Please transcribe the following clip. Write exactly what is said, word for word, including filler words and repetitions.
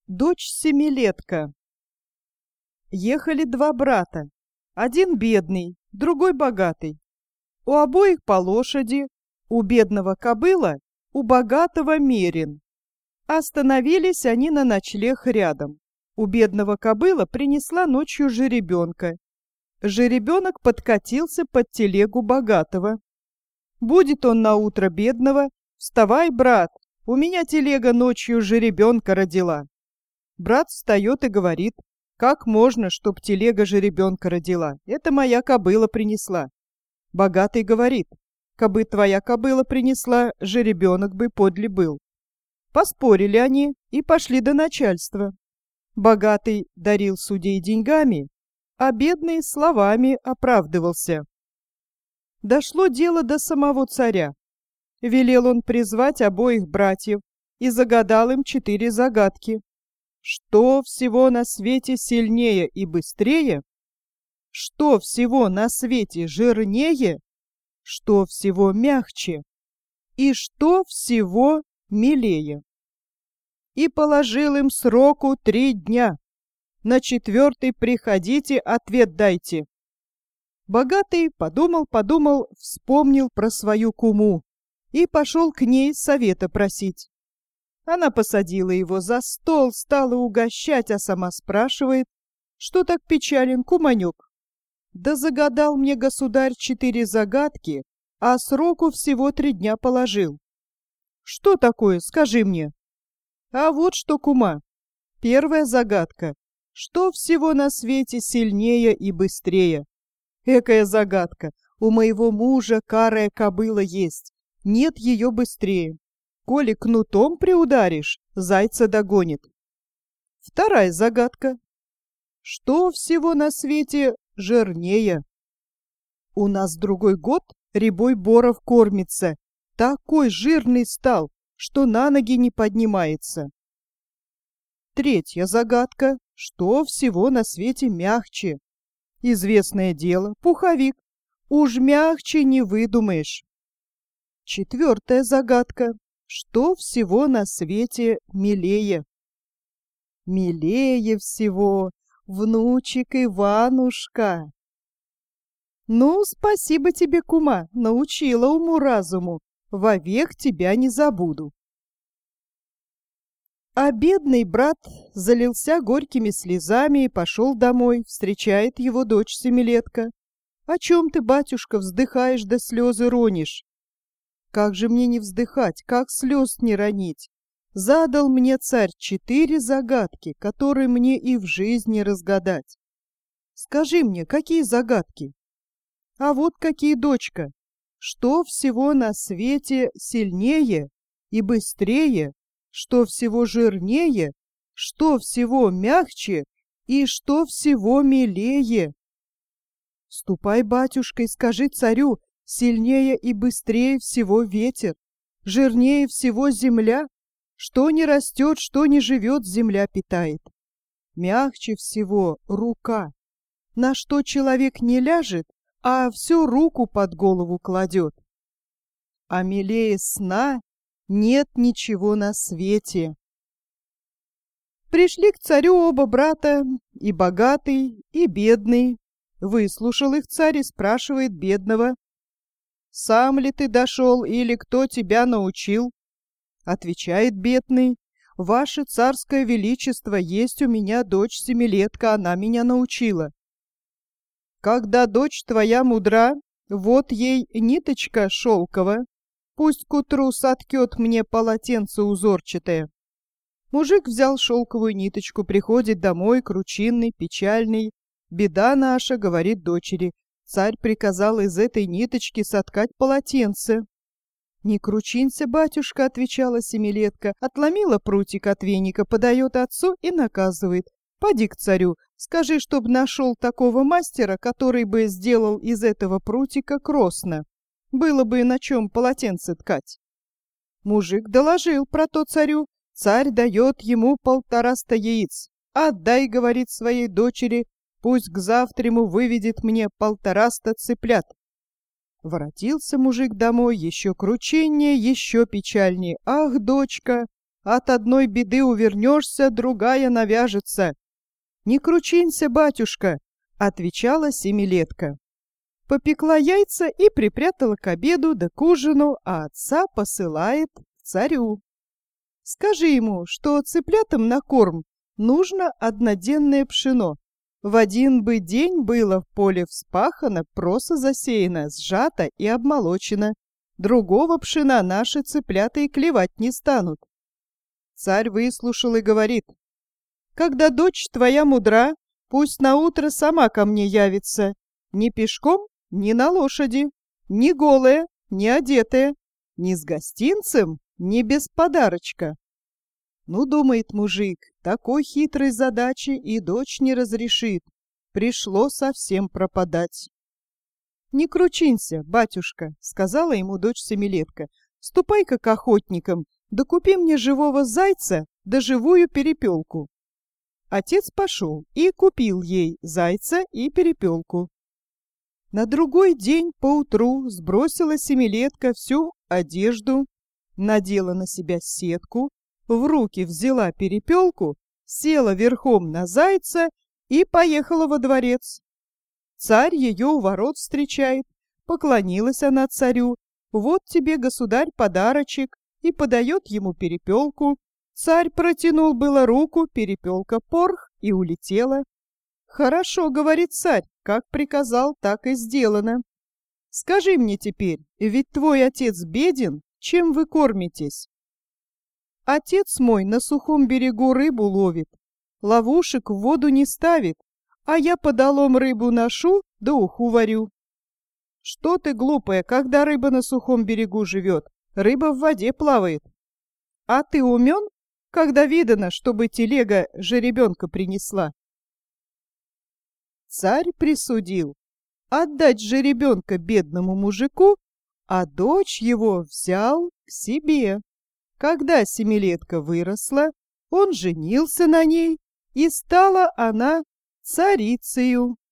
Дочь семилетка. Ехали два брата. Один бедный, другой богатый. У обоих по лошади, у бедного кобыла, у богатого мерин. Остановились они на ночлег рядом. У бедного кобыла принесла ночью жеребенка. Жеребенок подкатился под телегу богатого. Будет он наутро бедного: «Вставай, брат, у меня телега ночью жеребенка родила». Брат встает и говорит: «Как можно, чтоб телега жеребенка родила? Это моя кобыла принесла». Богатый говорит: «Кабы твоя кобыла принесла, жеребенок бы подле был». Поспорили они и пошли до начальства. Богатый дарил судей деньгами, а бедный словами оправдывался. Дошло дело до самого царя. Велел он призвать обоих братьев и загадал им четыре загадки. Что всего на свете сильнее и быстрее? Что всего на свете жирнее? Что всего мягче? И что всего милее? И положил им сроку три дня. На четвертый приходите, ответ дайте. Богатый подумал-подумал, вспомнил про свою куму и пошел к ней совета просить. Она посадила его за стол, стала угощать, а сама спрашивает: «Что так печален, куманек?» «Да загадал мне государь четыре загадки, а сроку всего три дня положил». «Что такое, скажи мне?» «А вот что, кума. Первая загадка. Что всего на свете сильнее и быстрее?» «Экая загадка. У моего мужа карая кобыла есть. Нет ее быстрее. Коли кнутом приударишь, зайца догонит». Вторая загадка. Что всего на свете жирнее? У нас другой год рябой боров кормится. Такой жирный стал, что на ноги не поднимается. Третья загадка. Что всего на свете мягче? Известное дело, пуховик. Уж мягче не выдумаешь. Четвертая загадка. Что всего на свете милее? Милее всего внучек Иванушка. Ну, спасибо тебе, кума, научила уму-разуму. Вовек тебя не забуду. А бедный брат залился горькими слезами и пошел домой. Встречает его дочь семилетка. «О чем ты, батюшка, вздыхаешь да слезы ронишь?» «Как же мне не вздыхать, как слез не ронить? Задал мне царь четыре загадки, которые мне и в жизни разгадать. Скажи мне, какие загадки?» «А вот какие, дочка. Что всего на свете сильнее и быстрее? Что всего жирнее? Что всего мягче? И что всего милее?» «Ступай, батюшка, и скажи царю: сильнее и быстрее всего ветер, жирнее всего земля. Что не растет, что не живет, земля питает. Мягче всего рука. На что человек не ляжет, а всю руку под голову кладет. А милее сна нет ничего на свете». Пришли к царю оба брата, и богатый, и бедный. Выслушал их царь и спрашивает бедного: «Сам ли ты дошел, или кто тебя научил?» Отвечает бедный: «Ваше царское величество, есть у меня дочь семилетка, она меня научила». «Когда дочь твоя мудра, вот ей ниточка шелковая, пусть к утру соткет мне полотенце узорчатое». Мужик взял шелковую ниточку, приходит домой, кручинный, печальный. «Беда наша», — говорит дочери, — «царь приказал из этой ниточки соткать полотенце». «Не кручинься, батюшка», — отвечала семилетка, отломила прутик от веника, подает отцу и наказывает: «Поди к царю, скажи, чтоб нашел такого мастера, который бы сделал из этого прутика кросно. Было бы на чем полотенце ткать». Мужик доложил про то царю. Царь дает ему полтораста яиц. «Отдай, — говорит своей дочери, — пусть к завтраму выведет мне полтораста цыплят». Воротился мужик домой, еще крученнее, еще печальнее. «Ах, дочка, От одной беды увернешься, другая навяжется. Не кручинься, батюшка, отвечала семилетка. Попекла яйца и припрятала к обеду да к ужину, а отца посылает к царю. Скажи ему, что цыплятам на корм нужно одноденное пшено. В один бы день было в поле вспахано, проса засеяно, сжато и обмолочено. Другого пшена наши цыплята и клевать не станут. Царь выслушал и говорит: когда дочь твоя мудра, пусть наутро сама ко мне явится, ни пешком, ни на лошади, ни голая, ни одетая, ни с гостинцем, ни без подарочка. Ну, думает мужик, такой хитрой задачи и дочь не разрешит. Пришло совсем пропадать. Не кручинься, батюшка, сказала ему дочь семилетка. Ступай-ка к охотникам, да купи мне живого зайца да живую перепелку. Отец пошел и купил ей зайца и перепелку. На другой день поутру сбросила семилетка всю одежду, надела на себя сетку, в руки взяла перепелку, села верхом на зайца и поехала во дворец. Царь ее у ворот встречает, поклонилась она царю. Вот тебе, государь, подарочек, и подает ему перепелку. Царь протянул было руку, перепелка порх и улетела. Хорошо, говорит царь, как приказал, так и сделано. Скажи мне теперь, ведь твой отец беден, чем вы кормитесь? Отец мой на сухом берегу рыбу ловит, ловушек в воду не ставит, а я подолом рыбу ношу да уху варю. Что ты, глупая, когда рыба на сухом берегу живет, рыба в воде плавает. А ты умен, когда видано, чтобы телега жеребенка принесла? Царь присудил отдать жеребенка бедному мужику, а дочь его взял к себе. Когда семилетка выросла, он женился на ней, и стала она царицею.